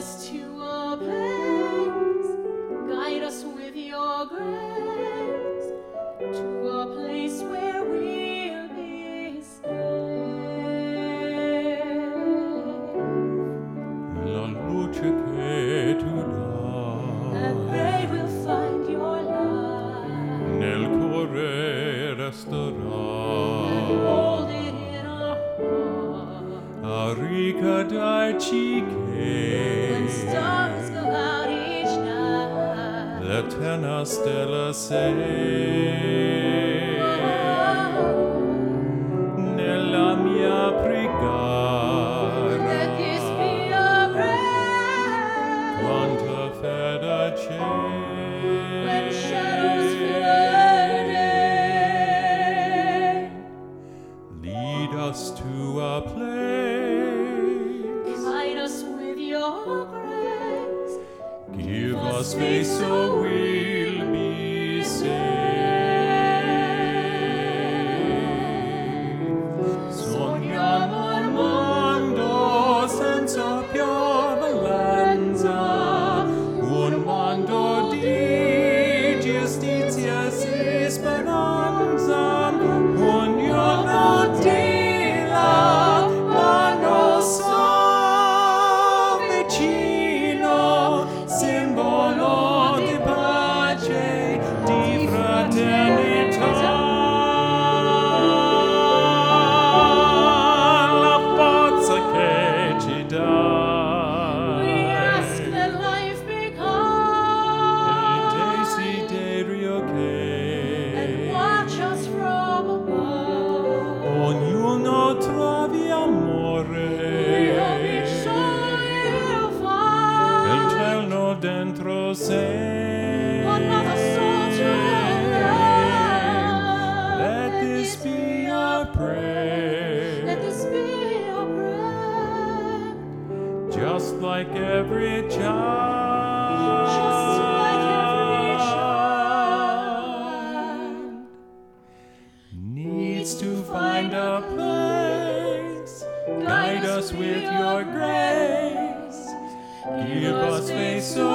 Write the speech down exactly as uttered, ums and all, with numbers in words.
us to a place, guide us with your grace, to a place where we'll be safe. La luce che tu dai, And they will find your light, nel cuore resterà. hold it in our heart. A ricordarci When che stars go out each night, l'eterna stella sei. Nella mia preghiera, let this be our prayer. quanta fede c'è. When shadows fill the day, Lead us to a place, guide us with your grace. give us faith so we'll be saved. Sogniamo un mondo senza violenza, un mondo di giustizia e speranza, ognuno di là, ma non so vicino, simbolo di pace, di fraternità. La forza che ci dà. We ask that life Il become, desiderio and che watch us from above. ognuno trovi amore, We'll be sure you'll find eterno dentro sé. another soul to love. Let this be our prayer, Let this be your prayer. just like every child, Just like every child needs to find a place. Guide us with your grace. Give us faith so